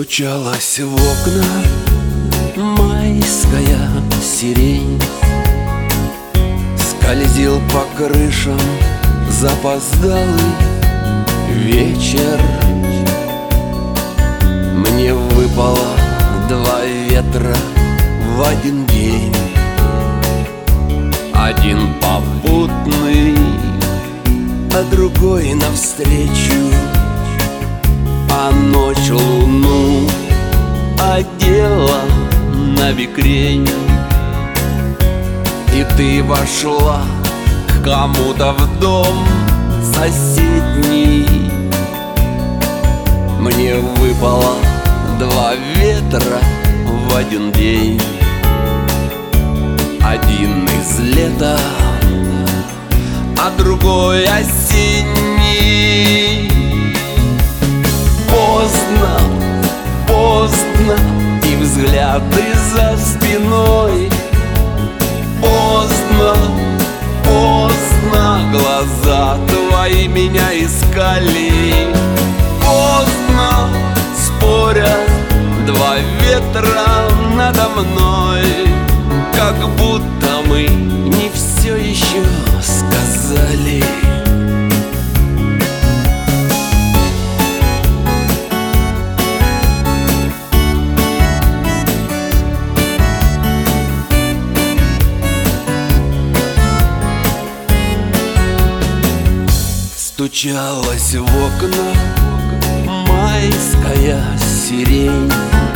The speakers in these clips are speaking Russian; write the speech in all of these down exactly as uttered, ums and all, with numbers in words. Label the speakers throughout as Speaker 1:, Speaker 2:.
Speaker 1: Стучалась в окна майская сирень, скользил по крышам запоздалый вечер. Мне выпало два ветра в один день, один попутный, а другой навстречу. А ночь луну одела на бекрень, и ты вошла к кому-то в дом соседний. Мне выпало два ветра в один день, один из лета, а другой осенний. Поздно, поздно, и взгляды за спиной. Поздно, поздно, глаза твои меня искали. Поздно, спорят два ветра надо мной, как будто мы не все еще сказали. Стучалась в окна майская сирень.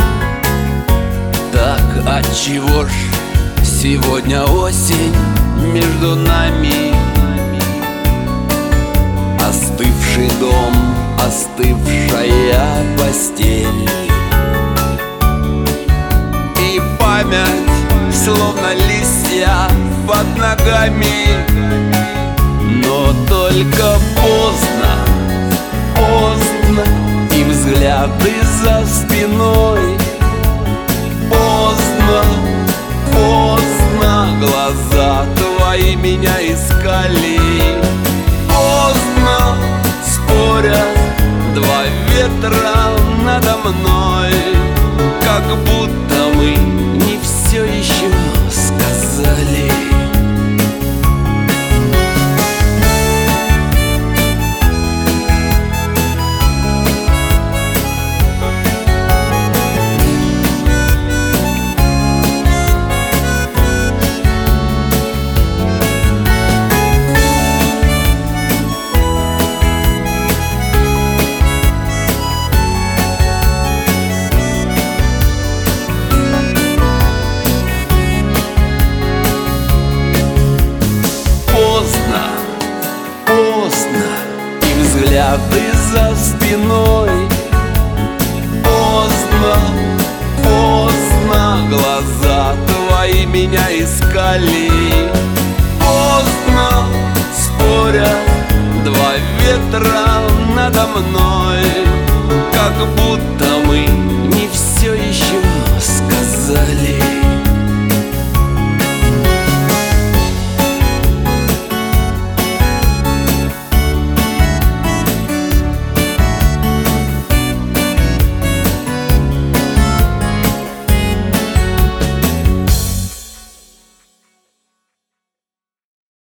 Speaker 1: Так отчего ж сегодня осень между нами? Остывший дом, остывшая постель, и память, словно листья под ногами. Но только поздно, поздно, и взгляды за спиной. Поздно, поздно, глаза твои меня искали. Поздно, спорят два ветра надо мной, как будто мы не все еще сказали. Взгляды за спиной. Поздно, поздно, глаза твои меня искали. Поздно, спорят два ветра надо мной, как будто мы